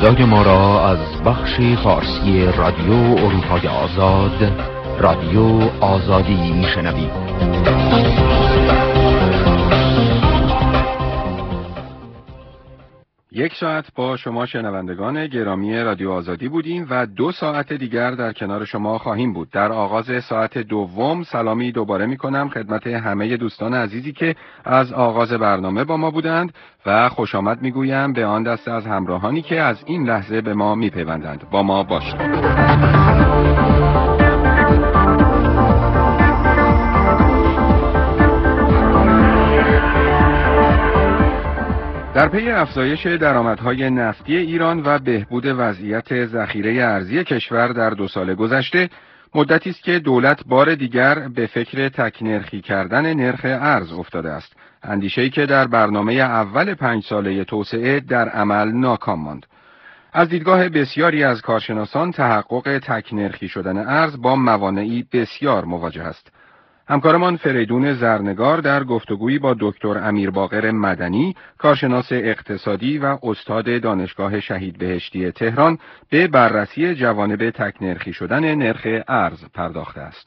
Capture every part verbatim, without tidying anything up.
صدای ما را از بخش فارسی رادیو اروپای آزاد، رادیو آزادی میشنوید. یک ساعت با شما شنوندگان گرامی رادیو آزادی بودیم و دو ساعت دیگر در کنار شما خواهیم بود. در آغاز ساعت دوم سلامی دوباره می کنم خدمت همه دوستان عزیزی که از آغاز برنامه با ما بودند و خوش آمد می گویم به آن دسته از همراهانی که از این لحظه به ما می پیوندند. با ما باشید. در پی افزایش درآمدهای نفتی ایران و بهبود وضعیت ذخیره ارزی کشور در دو سال گذشته، مدتی است که دولت بار دیگر به فکر تک‌نرخی کردن نرخ ارز افتاده است. اندیشه‌ای که در برنامه اول پنج ساله توسعه در عمل ناکام ماند. از دیدگاه بسیاری از کارشناسان تحقق تک‌نرخی شدن ارز با موانعی بسیار مواجه است. همکارمان فریدون زرنگار در گفتگویی با دکتر امیر باقر مدنی، کارشناس اقتصادی و استاد دانشگاه شهید بهشتی تهران، به بررسی جوانب تک‌نرخی شدن نرخ ارز پرداخته است.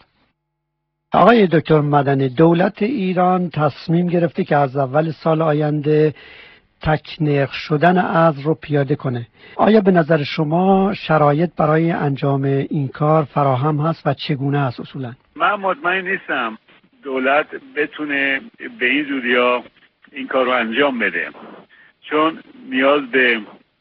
آقای دکتر مدنی، دولت ایران تصمیم گرفته که از اول سال آینده تک‌نرخ شدن ارز رو پیاده کنه. آیا به نظر شما شرایط برای انجام این کار فراهم هست و چگونه است اصولاً؟ من مطمئن نیستم دولت بتونه به این زودی‌ها این کار رو انجام بده، چون نیاز به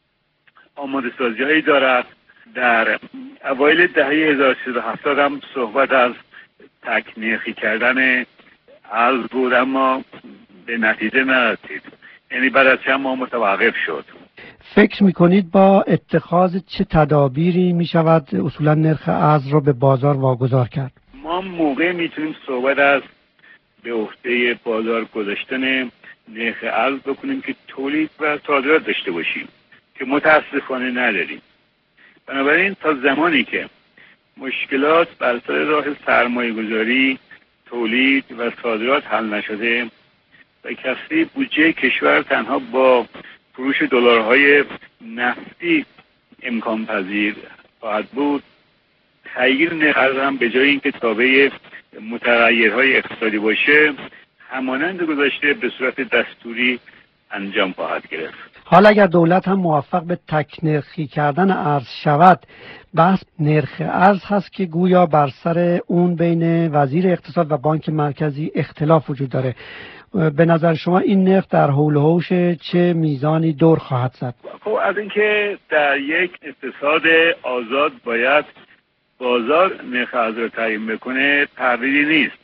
آماده سازی‌هایی دارد. در اوایل دهه هزار و سیصد و هفتاد هم صحبت از تک‌نرخی کردن ارز بود، اما به نتیجه نرسید. یعنی بعد از چند ماه متوقف شد. فکر میکنید با اتخاذ چه تدابیری میشود اصولا نرخ ارز رو به بازار واگذار کرد؟ ما موقع میتونیم صحبت از به عهده بازار گذاشتن نرخ ارز بکنیم که تولید و صادرات داشته باشیم که متاسفانه نداریم. بنابراین تا زمانی که مشکلات بر سر راه سرمایه گذاری، تولید و صادرات حل نشده و کسری بودجه کشور تنها با فروش دلارهای نفتی امکان پذیر خواهد بود، تغییر نرخ ارز هم به جای اینکه تابع متغیرهای اقتصادی باشه، همانند گذشته به صورت دستوری انجام خواهد گرفت. حالا اگر دولت هم موفق به تک‌نرخی کردن ارز شود، بحث نرخ ارز هست که گویا بر سر اون بین وزیر اقتصاد و بانک مرکزی اختلاف وجود داره. به نظر شما این نرخ در حول و حوش چه میزانی دور خواهد زد؟ خب از اینکه در یک اقتصاد آزاد باید بازار نرخ ارز را تعیین بکنه تردیدی نیست،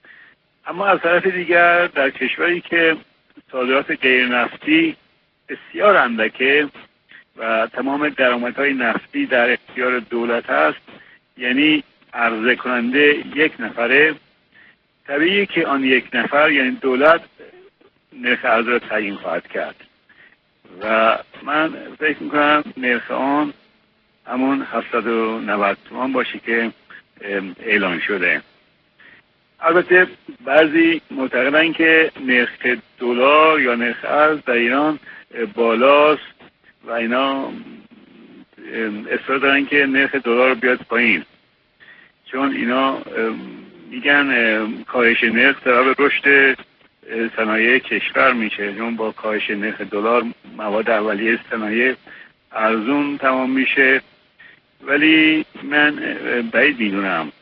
اما از طرف دیگر در کشوری که صادرات غیر نفتی بسیار اندکه و تمام درآمدهای نفتی در اختیار دولت هست، یعنی عرضه کننده یک نفره، طبیعیه که آن یک نفر یعنی دولت نرخ ارز را تعیین خواهد کرد و من فکر میکنم نرخ آن همون هفتصد و نود تومان باشه که اعلان شده. البته بعضی معتقدن که نرخ دلار یا نرخ ارز در ایران بالاست و اینا اصرار دارن که نرخ دلار بیاد پایین، چون اینا میگن کاهش نرخ سبب رشد صنایع کشور میشه، چون با کاهش نرخ دلار مواد اولیه صنایع ارزون تمام میشه. ولی من بعید میدونم،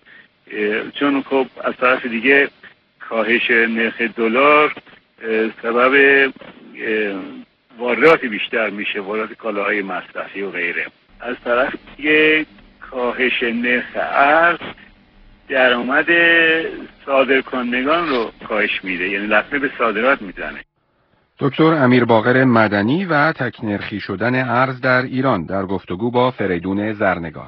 چون خب از طرف دیگه کاهش نرخ دلار سبب واردات بیشتر میشه، واردات کالاهای مصرفی و غیره. از طرف دیگه کاهش نرخ ارز درآمد صادرکنندگان رو کاهش میده، یعنی لطمه به صادرات میزنه. دکتر امیر باقر مدنی و تک‌نرخی شدن ارز در ایران در گفتگو با فریدون زرنگار.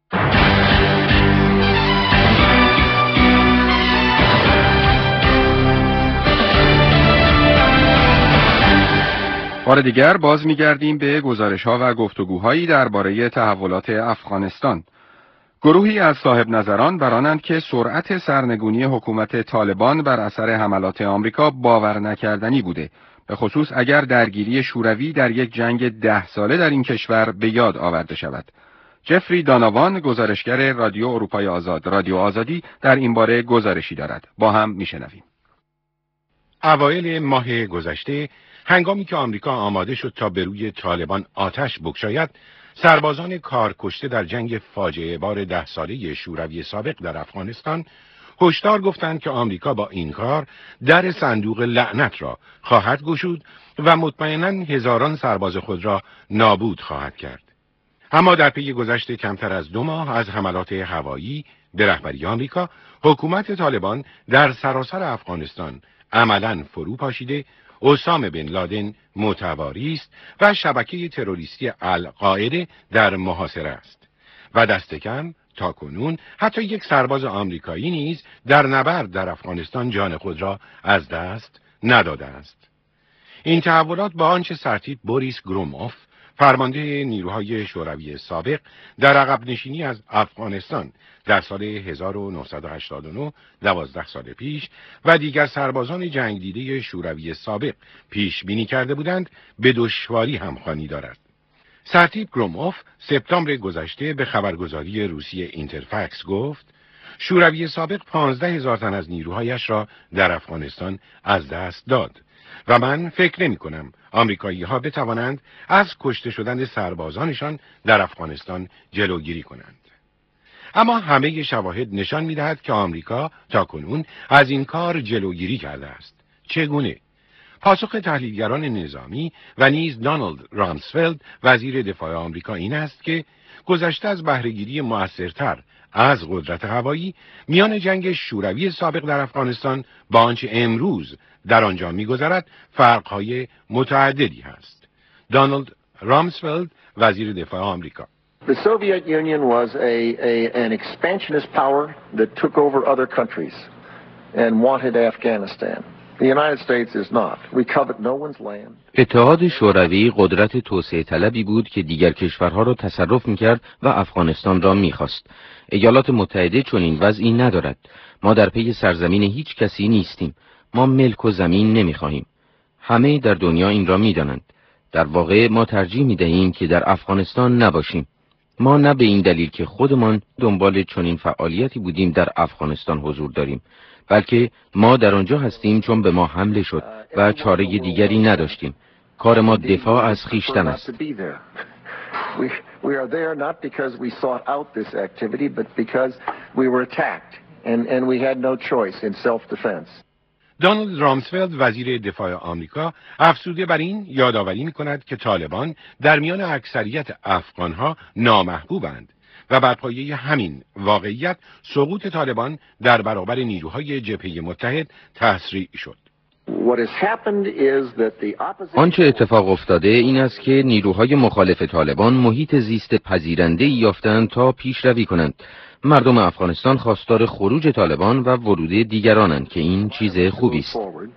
بار دیگر باز می‌گردیم به گزارش‌ها و گفتگوهایی درباره تحولات افغانستان. گروهی از صاحب نظران برانند که سرعت سرنگونی حکومت طالبان بر اثر حملات آمریکا باور نکردنی بوده. به خصوص اگر درگیری شوروی در یک جنگ ده ساله در این کشور به یاد آورده شود. جفری داناوان، گزارشگر رادیو اروپای آزاد، رادیو آزادی، در این باره گزارشی دارد. با هم میشنویم. اوایل ماه گذشته، هنگامی که آمریکا آماده شد تا به روی طالبان آتش بگشاید، سربازان کارکشته در جنگ فاجعه بار ده ساله شوروی سابق در افغانستان هشدار گفتند که آمریکا با این کار در صندوق لعنت را خواهد گشود و مطمئناً هزاران سرباز خود را نابود خواهد کرد. اما در پی گذشت کمتر از دو ماه از حملات هوایی به رهبری آمریکا، حکومت طالبان در سراسر افغانستان عملاً فرو پاشیده، اسامه بن لادن متواری است و شبکه تروریستی القاعده در محاصره است و دست کم تا کنون حتی یک سرباز آمریکایی نیز در نبرد در افغانستان جان خود را از دست نداده است. این تحولات با آنچه سرتیپ بوریس گروموف، فرمانده نیروهای شوروی سابق، در عقب نشینی از افغانستان در سال هزار و نهصد و هشتاد و نه، دوازده سال پیش، و دیگر سربازان جنگ دیده شوروی سابق پیش بینی کرده بودند، به دشواری همخوانی دارد. سرتیپ گروموف سپتامبر گذشته به خبرگزاری روسی اینترفکس گفت: شوروی سابق پانزده هزار تن از نیروهایش را در افغانستان از دست داد و من فکر نمی کنم آمریکایی ها بتوانند از کشته شدن سربازانشان در افغانستان جلوگیری کنند. اما همه شواهد نشان می دهد که آمریکا تاکنون از این کار جلوگیری کرده است. چگونه؟ پاسخ تحلیلگران نظامی و نیز دانالد رامسفلد، وزیر دفاع آمریکا، این است که گذشته از بهره‌گیری مؤثرتر از قدرت هوایی میان جنگ شوروی سابق در افغانستان با آنچه امروز در آنجا می‌گذرد فرق‌های متعددی هست. دانالد رامسفلد، وزیر دفاع آمریکا: The Soviet Union was a, a an expansionist power that took over other countries and wanted Afghanistan. The United States is not. We covet no one's land. اتحاد شوروی قدرت توسعه طلبی بود که دیگر کشورها را تصرف می‌کرد و افغانستان را می‌خواست. ایالات متحده چنین وضعی ندارد. ما در پی سرزمین هیچ کسی نیستیم. ما ملک و زمین نمی‌خواهیم. همه در دنیا این را می‌دانند. در واقع ما ترجیح می‌دهیم که در افغانستان نباشیم. ما نه به این دلیل که خودمان دنبال چنین فعالیتی بودیم در افغانستان حضور داریم، بلکه ما در آنجا هستیم چون به ما حمله شد و چاره دیگری نداشتیم. کار ما دفاع از خویشتن است. دانالد رامسفلد، وزیر دفاع آمریکا، افزوده بر این یادآوری می‌کند که طالبان در میان اکثریت افغان‌ها نامحبوبند و بر پایه همین واقعیت سقوط طالبان در برابر نیروهای جبهه متحد تسریع شد. آنچه اتفاق افتاده این است که نیروهای مخالف طالبان محیط زیست پذیرنده‌ای یافتند تا پیشروی کنند. مردم افغانستان خواستار خروج طالبان و ورود دیگرانند که این چیز خوبی است.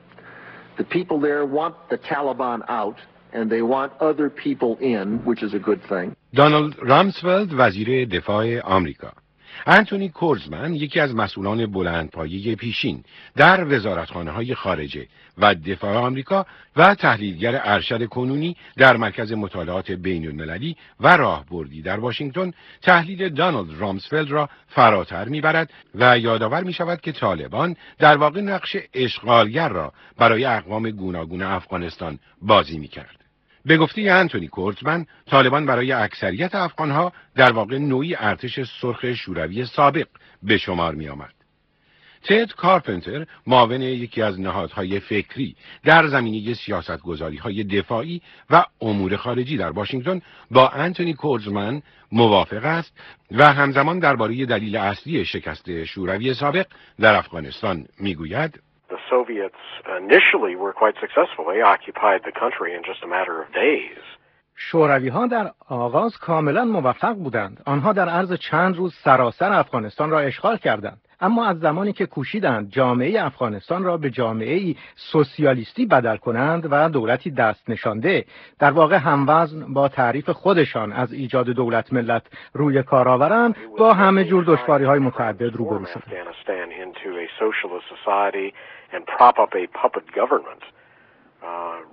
دانالد رامسفلد، وزیر دفاع آمریکا. انتونی کورزمن، یکی از مسئولان بلندپایه پیشین در وزارتخانه‌های خارجه و دفاع آمریکا و تحلیلگر ارشد کنونی در مرکز مطالعات بین‌المللی و راهبردی در واشنگتن، تحلیل دانالد رامسفلد را فراتر می‌برد و یادآور می‌شود که طالبان در واقع نقش اشغالگر را برای اقوام گوناگون افغانستان بازی می‌کرد. به گفته انتونی کورزمن، طالبان برای اکثریت افغانها در واقع نوعی ارتش سرخ شوروی سابق به شمار می آمد. تد کارپنتر، معاون یکی از نهادهای فکری در زمینه سیاستگذاری‌های دفاعی و امور خارجی در واشنگتن، با انتونی کورزمن موافق است و همزمان درباره دلیل اصلی شکست شوروی سابق در افغانستان می‌گوید: The Soviets initially were quite successful. They occupied the country in just a matter of days. شوروی ها در آغاز کاملا موفق بودند. آنها در عرض چند روز سراسر افغانستان را اشغال کردند. اما از زمانی که کوشیدند جامعه افغانستان را به جامعه‌ای سوسیالیستی بدل کنند و دولتی دست نشانده، در واقع هموزن با تعریف خودشان از ایجاد دولت ملت روی کار آورند، با همه جور دشواری‌های متعدد روبرو شدند.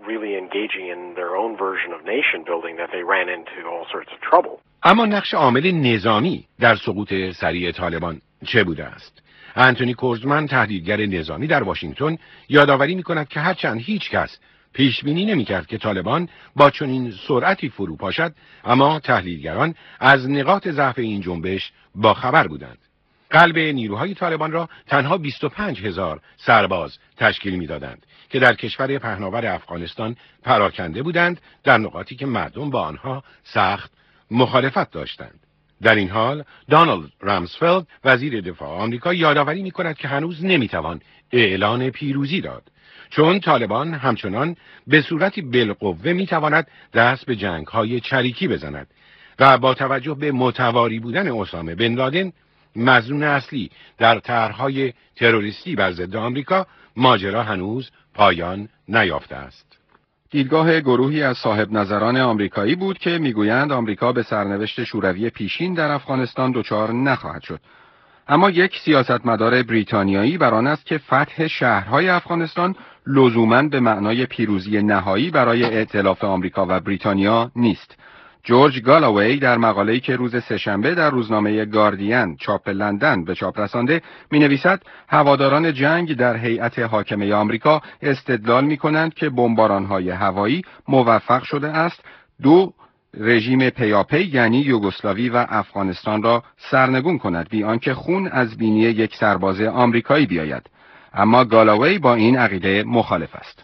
really engaging in their own version of nation building that they ran into all sorts of trouble. اما نقش عامل نظامی در سقوط سریع طالبان چه بوده است؟ انتونی کورزمن، تحلیلگر نظامی در واشنگتن، یادآوری می‌کند که هرچند هیچ کس پیش بینی نمی‌کرد که طالبان با چنین سرعتی فرو پاشد، اما تحلیلگران از نقاط ضعف این جنبش با خبر بودند. قلب نیروهای طالبان را تنها بیست و پنج هزار سرباز تشکیل می‌دادند که در کشور پهناور افغانستان پراکنده بودند، در نقاطی که مردم با آنها سخت مخالفت داشتند. در این حال دانالد رامسفلد، وزیر دفاع آمریکا، یادآوری می‌کند که هنوز نمی‌توان اعلان پیروزی داد، چون طالبان همچنان به صورتی بالقوه می‌تواند دست به جنگ‌های چریکی بزند و با توجه به متواری بودن اسامه بن لادن، مظنون اصلی در طرح‌های تروریستی بر ضد آمریکا، ماجرا هنوز پایان نیافته است. دیدگاه گروهی از صاحب نظران آمریکایی بود که میگویند آمریکا به سرنوشت شوروی پیشین در افغانستان دچار نخواهد شد. اما یک سیاستمدار بریتانیایی بر آن است که فتح شهرهای افغانستان لزوماً به معنای پیروزی نهایی برای ائتلاف آمریکا و بریتانیا نیست. جورج گالاوی در مقاله‌ای که روز سه‌شنبه در روزنامه گاردین چاپ لندن به چاپ رسانده می‌نویسد هواداران جنگ در هیئت حاکمه آمریکا استدلال می‌کنند که بمباران‌های هوایی موفق شده است دو رژیم پیاپی یعنی یوگسلاوی و افغانستان را سرنگون کند بی آنکه خون از بینی یک سرباز آمریکایی بیاید. اما گالاوی با این عقیده مخالف است.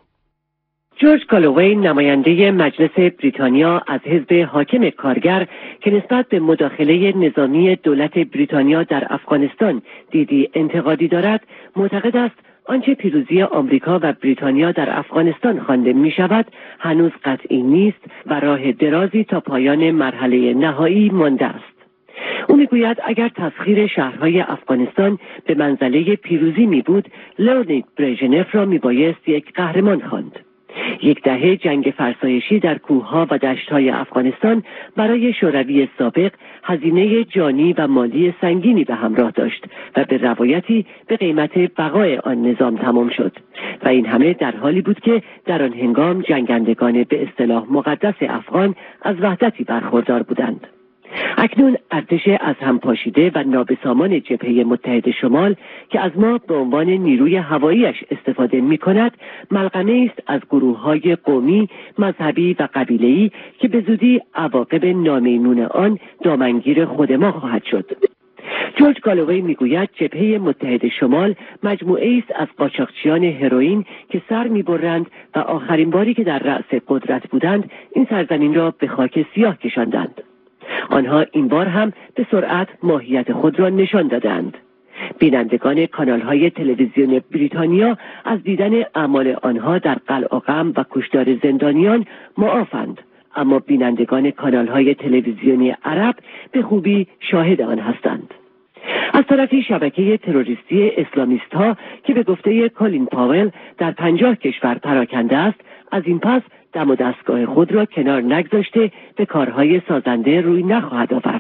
جورج گالووی، نماینده مجلس بریتانیا از حزب حاکم کارگر که نسبت به مداخله نظامی دولت بریتانیا در افغانستان دیدی انتقادی دارد، معتقد است آنچه پیروزی آمریکا و بریتانیا در افغانستان خوانده می شود هنوز قطعی نیست و راه درازی تا پایان مرحله نهایی مانده است. او میگوید اگر تسخیر شهرهای افغانستان به منزله پیروزی می بود، لئونید برژنف را می بایست یک قهرمان خواند. یک دهه جنگ فرسایشی در کوهها و دشت‌های افغانستان برای شوروی سابق هزینه جانی و مالی سنگینی به همراه داشت و به روایتی به قیمت بقای آن نظام تمام شد و این همه در حالی بود که در آن هنگام جنگندگان به اصطلاح مقدس افغان از وحدتی برخوردار بودند. اکنون ارتش از هم پاشیده و نابسامان جبهه متحد شمال که از ما به عنوان نیروی هواییش استفاده می کند، ملغمه است از گروه‌های قومی، مذهبی و قبیله‌ای که به زودی عواقب نامیمون آن دامنگیر خود ما خواهد شد. جورج گالووی میگوید جبهه متحد شمال مجموعه است از قاچاقچیان هروئین که سر میبرند و آخرین باری که در رأس قدرت بودند این سرزمین را به خاک سیاه کشاندند. آنها این بار هم به سرعت ماهیت خود را نشان دادند. بینندگان کانال‌های تلویزیون بریتانیا از دیدن اعمال آنها در قلع و قم و کشتار زندانیان معافند، اما بینندگان کانال‌های تلویزیونی عرب به خوبی شاهد آن هستند. از طرفی شبکه تروریستی اسلامیست‌ها که به گفته کالین پاول در پنجاه کشور پراکنده است، از این پس دم و دستگاه خود را کنار نگذاشته به کارهای سازنده روی نخواهد آورد.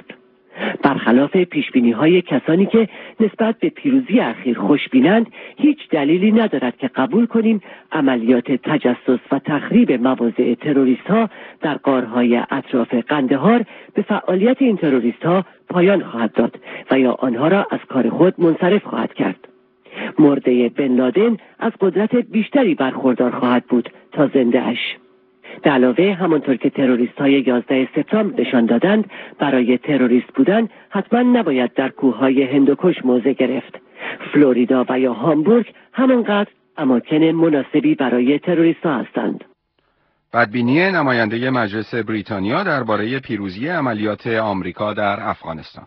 برخلاف پیشبینی‌های کسانی که نسبت به پیروزی اخیر خوشبینند، هیچ دلیلی ندارد که قبول کنیم عملیات تجسس و تخریب مواضع تروریست‌ها در غارهای اطراف قندهار به فعالیت این تروریست‌ها پایان خواهد داد و یا آنها را از کار خود منصرف خواهد کرد. مرده بن لادن از قدرت بیشتری برخوردار خواهد بود تا زنده اش. به علاوه همانطور که تروریست های یازده سپتامبر نشان دادند، برای تروریست بودن حتما نباید در کوههای هندوکش موضع گرفت. فلوریدا و یا هامبورگ همانقدر اماکن مناسبی برای تروریست ها هستند. بدبینی نماینده مجلس بریتانیا درباره پیروزی عملیات آمریکا در افغانستان.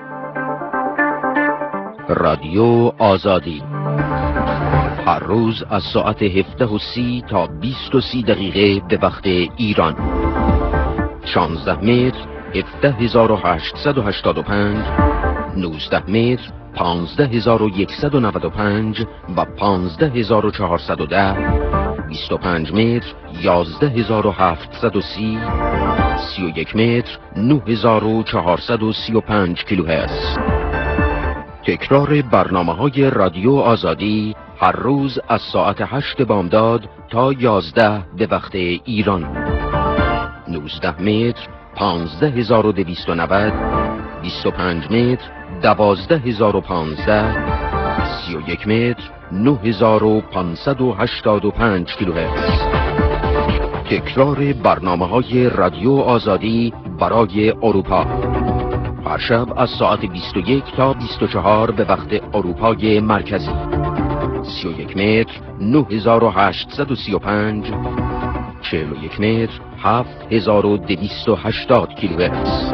رادیو آزادی هر روز از ساعت هفده و سی تا بیست و سی دقیقه به وقت ایران. شانزده متر هفده هزار و هشتصد و هشتاد و پنج، نوزده متر پانزده هزار و یکصد و نود و پنج و پانزده هزار و چهارصد و ده، بیست و پنج متر یازده هزار و هفتصد و سی، سی و یک متر نه هزار و چهارصد و سی و پنج کیلوهرتز. تکرار برنامه‌های رادیو آزادی هر روز از ساعت هشت بامداد تا یازده به وقت ایران. نوزده متر پانزده هزار و دویست و نود، بیست و پنج متر دوازده هزار و پانزده، سی و یک متر نه هزار و پانصد و هشتاد و پنج کیلوهرتز. تکرار برنامه‌های رادیو آزادی برای اروپا هر شب از ساعت بیست و یک تا بیست و چهار به وقت اروپای مرکزی. سی و یک متر نه هزار و هشتصد و سی و پنج، چهل و یک متر هفت هزار و دویست و هشتاد کیلوهرتز.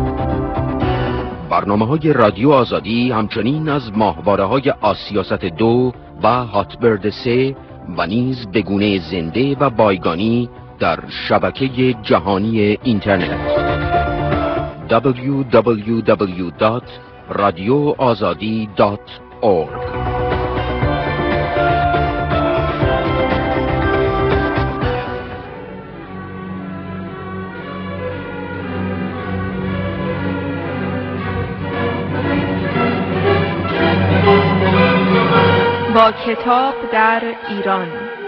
برنامه‌های رادیو آزادی همچنین از ماهواره‌های آسیاست دو و هاتبرد سه و نیز به گونه زنده و بایگانی در شبکه جهانی اینترنت دبلیو دبلیو دبلیو دات رادیو آزادی دات اورگ. با کتاب در ایران.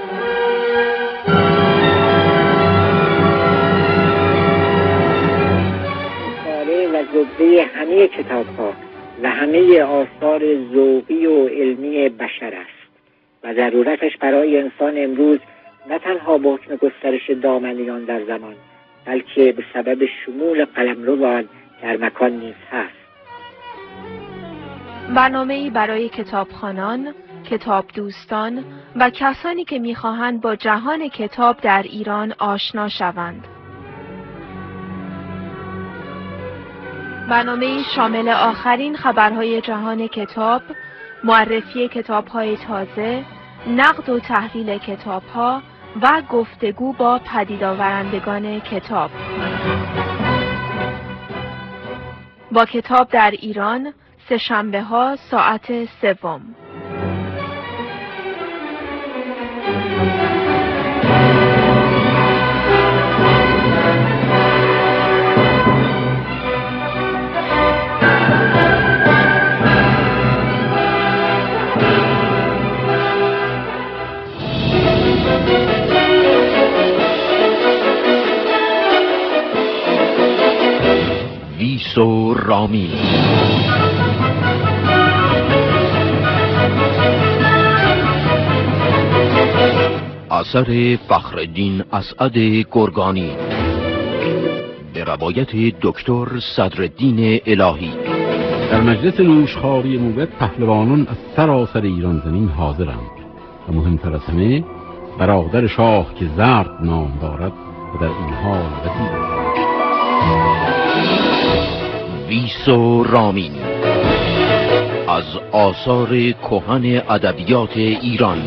و زبده همه کتاب ها و همه آثار ذوقی و علمی بشر است و ضرورتش برای انسان امروز نه تنها به حکم گسترش دامنیان در زمان، بلکه به سبب شمول قلمروان در مکان نیز هست. برنامه‌ای برای کتابخوانان، کتاب دوستان و کسانی که می‌خواهند با جهان کتاب در ایران آشنا شوند. برنامه شامل آخرین خبرهای جهان کتاب، معرفی کتاب‌های تازه، نقد و تحلیل کتاب‌ها و گفتگو با پدیدآورندگان کتاب. با کتاب در ایران، سه شنبه‌ها ساعت سوم. ویسو رامین. اثر فخرالدین اسعد گرگانی به روایت دکتر صدرالدین الهی. در مجلس نوشخواری موبت پهلوانان از سراسر ایران زمین حاضرند و مهمتر از همه برادر شاه که زرد نام دارد و در این حال وزیر است. ویسو رامین از آثار کهن ادبیات ایران،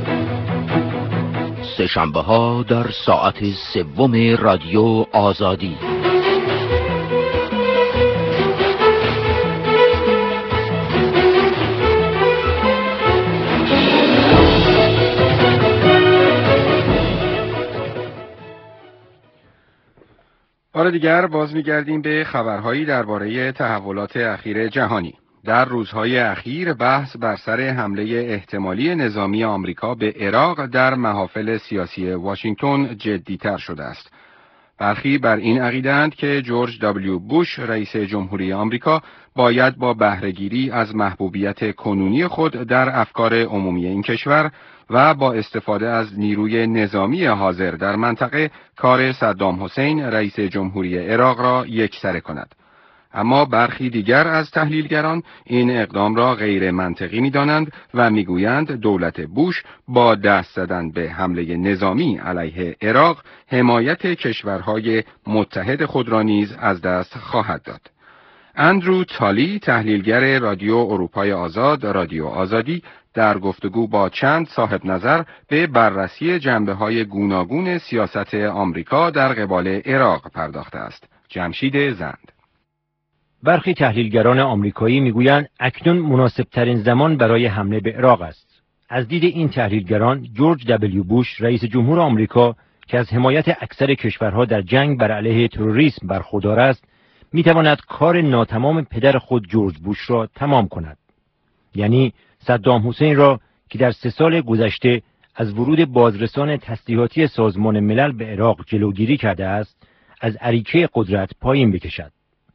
سه شنبه ها در ساعت سوم رادیو آزادی. بار دیگر باز می‌گردیم به خبرهایی درباره تحولات اخیر جهانی. در روزهای اخیر بحث بر سر حمله احتمالی نظامی آمریکا به عراق در محافل سیاسی واشنگتن جدی‌تر شده است. برخی بر این عقیده‌اند که جورج دبلیو بوش رئیس جمهوری آمریکا باید با بهره‌گیری از محبوبیت کنونی خود در افکار عمومی این کشور و با استفاده از نیروی نظامی حاضر در منطقه کار صدام حسین رئیس جمهوری عراق را یکسره کند. اما برخی دیگر از تحلیلگران این اقدام را غیر منطقی می‌دانند و می‌گویند دولت بوش با دست زدن به حمله نظامی علیه عراق حمایت کشورهای متحد خود را نیز از دست خواهد داد. اندرو تالی، تحلیلگر رادیو اروپای آزاد، رادیو آزادی، در گفتگو با چند صاحب نظر به بررسی جنبه‌های گوناگون سیاست آمریکا در قبال عراق پرداخته است. جمشید زند. برخی تحلیلگران آمریکایی میگویند اکنون مناسبترین زمان برای حمله به عراق است. از دید این تحلیلگران، جورج دبلیو بوش رئیس جمهور آمریکا که از حمایت اکثر کشورها در جنگ بر علیه تروریسم برخوردار است، میتواند کار ناتمام پدر خود جورج بوش را تمام کند. یعنی صدام حسین را که در سه سال گذشته از ورود بازرسان تسلیحاتی سازمان ملل به عراق جلوگیری کرده است، از اریکه قدرت پایین بکشد.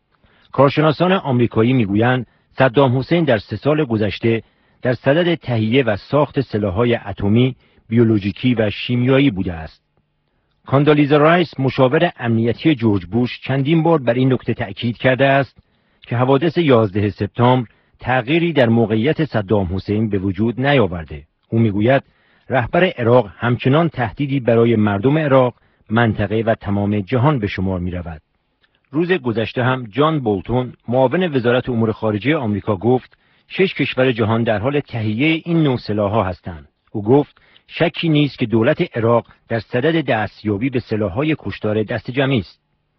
کارشناسان آمریکایی میگویند صدام حسین در سه سال گذشته در صدد تهیه و ساخت سلاح‌های اتمی، بیولوژیکی و شیمیایی بوده است. کاندالیزا رایس، مشاور امنیتی جورج بوش، چندین بار بر این نکته تأکید کرده است که حوادث یازده سپتامبر تغییری در موقعیت صدام حسین به وجود نیاورده. او میگوید رهبر عراق همچنان تهدیدی برای مردم عراق، منطقه و تمام جهان به شمار می رود. روز گذشته هم جان بولتون، معاون وزارت امور خارجه آمریکا، گفت شش کشور جهان در حال تهیه این نوع سلاح‌ها هستند. او گفت شکی نیست که دولت عراق در صدد دستیابی به سلاح‌های کشتار دست جمعی است.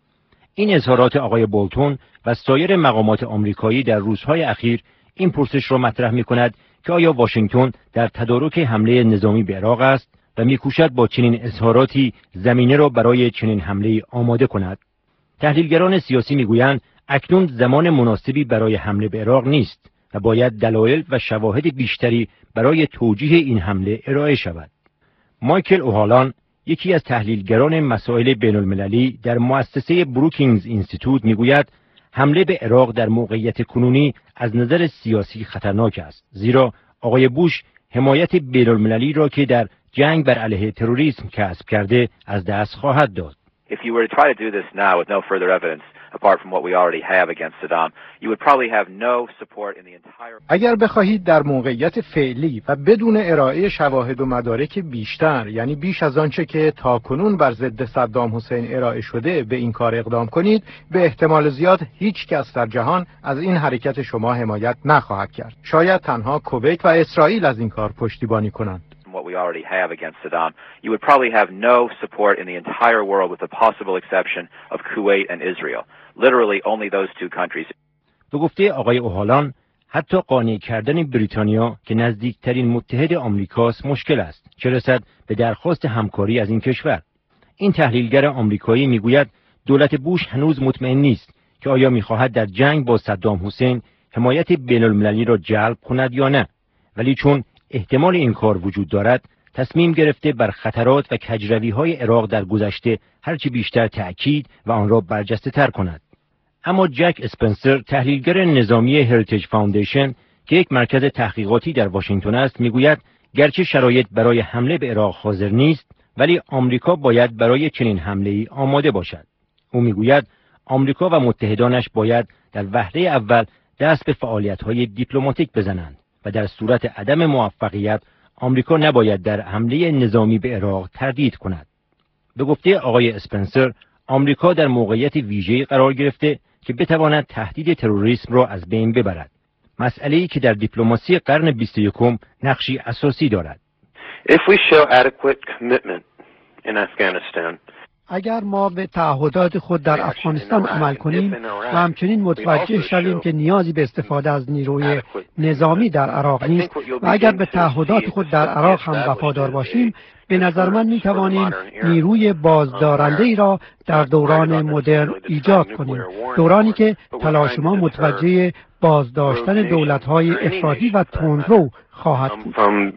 این اظهارات آقای بولتون و سایر مقامات آمریکایی در روزهای اخیر این پرسش را مطرح می‌کند که آیا واشنگتن در تدارک حمله نظامی به عراق است و می‌کوشد با چنین اظهاراتی زمینه را برای چنین حمله آماده کند؟ تحلیلگران سیاسی می‌گویند اکنون زمان مناسبی برای حمله به عراق نیست و باید دلایل و شواهد بیشتری برای توجیه این حمله ارائه شود. مایکل اوهالان، یکی از تحلیلگران مسائل بین‌المللی در مؤسسه بروکینگز اینستیتوت، میگوید حمله به عراق در موقعیت کنونی از نظر سیاسی خطرناک است، زیرا آقای بوش حمایت بین‌المللی را که در جنگ بر علیه تروریسم کسب کرده از دست خواهد داد. If you were to try to do this now with no further evidence apart from what we already have against Saddam, you would probably have no support in the entire. اگر بخواهید در موقعیت فعلی و بدون ارائه شواهد و مدارک بیشتر، یعنی بیش از آنچه که تاکنون بر ضد صدام حسین ارائه شده، به این کار اقدام کنید، به احتمال زیاد هیچ کس در جهان از این حرکت شما حمایت نخواهد کرد. شاید تنها کویت و اسرائیل از این کار پشتیبانی کنند. What we already have against Saddam, you would probably have no support in the entire world with the possible exception of Kuwait and Israel. Literally only those two countries. به گفته آقای اوهالان، حتی قانع کردن بریتانیا که نزدیکترین متحد آمریکاست مشکل است، چه رسد به درخواست همکاری از این کشور. این تحلیلگر آمریکایی میگوید دولت بوش هنوز مطمئن نیست که آیا میخواهد در جنگ با صدام حسین حمایت بین‌المللی را جلب کند یا نه، ولی چون احتمال این کار وجود دارد، تصمیم گرفته بر خطرات و کجروی‌های عراق در گذشته هرچی بیشتر تأکید و آن را برجسته تر کند. اما جک اسپنسر، تحلیلگر نظامی هریتیج فاوندیشن که یک مرکز تحقیقاتی در واشنگتن است، میگوید گرچه شرایط برای حمله به عراق حاضر نیست، ولی آمریکا باید برای چنین حمله‌ای آماده باشد. او میگوید آمریکا و متحدانش باید در وهله اول دست به فعالیت‌های دیپلماتیک بزنند و در صورت عدم موفقیت آمریکا نباید در حمله نظامی به عراق تردید کند. به گفته آقای اسپنسر، آمریکا در موقعیت ویژه‌ای قرار گرفته که بتواند تهدید تروریسم را از بین ببرد، مسئله‌ای که در دیپلماسی قرن بیست و یکم نقشی اساسی دارد. If we show adequate commitment in Afghanistan, اگر ما به تعهدات خود در افغانستان عمل کنیم و همچنین متوجه شویم که نیازی به استفاده از نیروی نظامی در عراق نیست و اگر به تعهدات خود در عراق هم وفادار باشیم، به نظر من می توانیم نیروی بازدارنده ای را در دوران مدرن ایجاد کنیم، دورانی که تلاش ما متوجه بازداشتن دولت‌های افراطی و تندرو خواهد بود.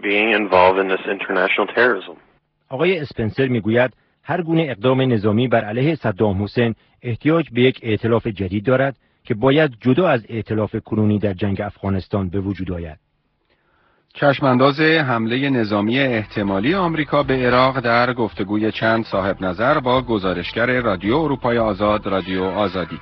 آقای اسپنسر میگوید هر گونه اقدام نظامی بر علیه صدام حسین احتیاج به یک ائتلاف جدید دارد که باید جدا از ائتلاف کنونی در جنگ افغانستان به وجود آید. چشمانداز حمله نظامی احتمالی آمریکا به عراق در گفتگوی چند صاحب نظر با گزارشگر رادیو اروپای آزاد، رادیو آزادی.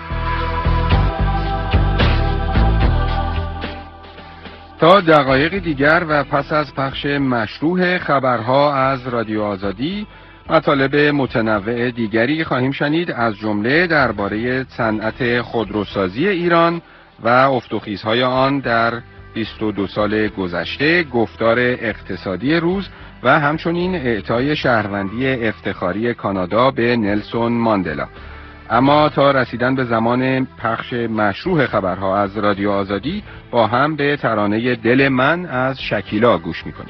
تا دقایق دیگر و پس از پخش مشروع خبرها از رادیو آزادی، مطالب متنوع دیگری خواهیم شنید، از جمله درباره صنعت خودروسازی ایران و افت و خیزهای آن در بیست و دو سال گذشته، گفتار اقتصادی روز و همچنین اعطای شهروندی افتخاری کانادا به نلسون ماندلا. اما تا رسیدن به زمان پخش مشروع خبرها از رادیو آزادی، با هم به ترانه دل من از شکیلا گوش می‌کنیم.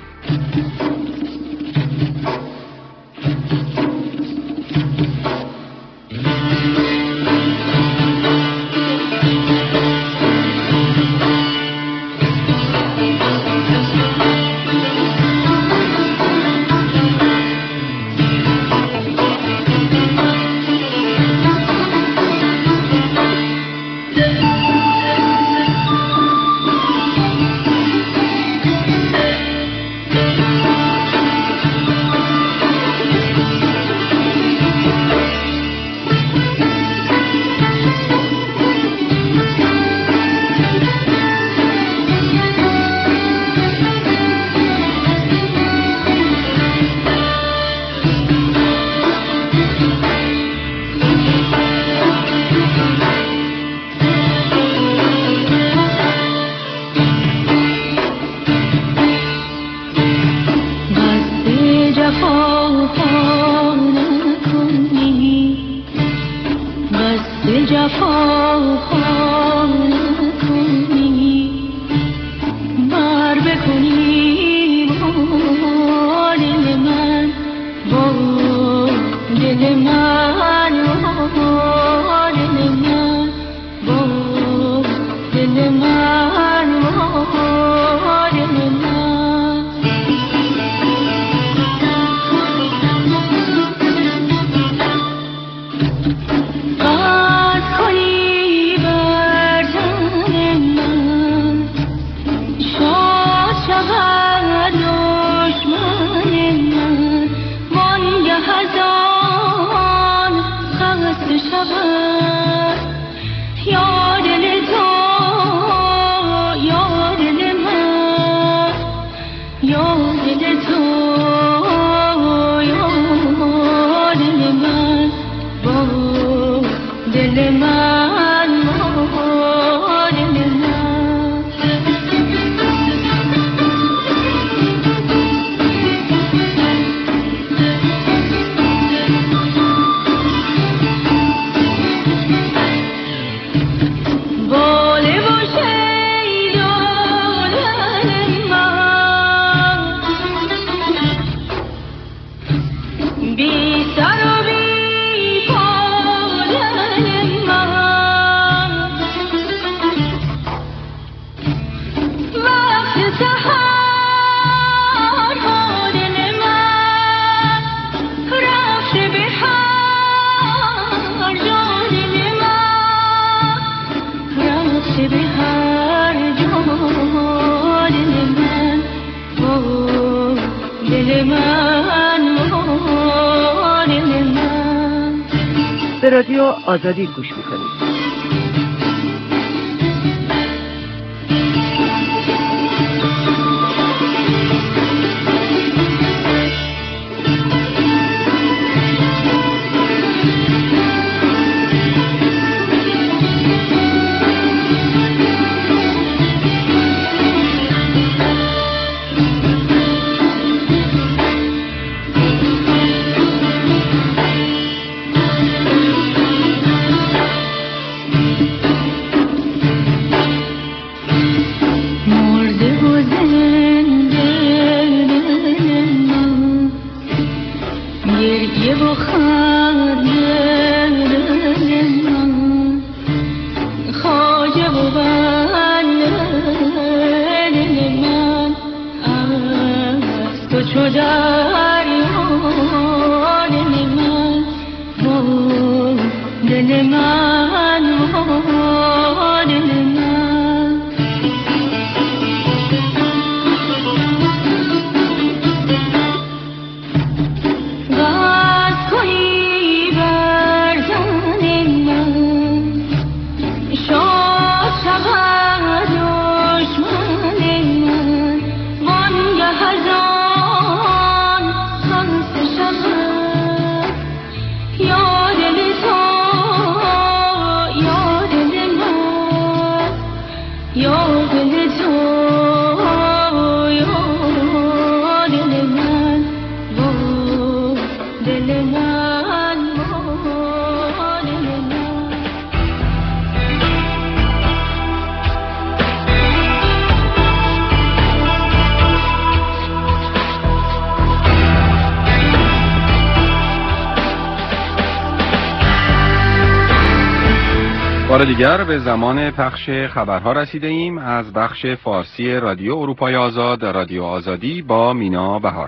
به رادیو آزادی گوش میکنید. بار دیگر به زمان پخش خبرها رسیده ایم از بخش فارسی رادیو اروپای آزاد، رادیو آزادی با مینا بهار.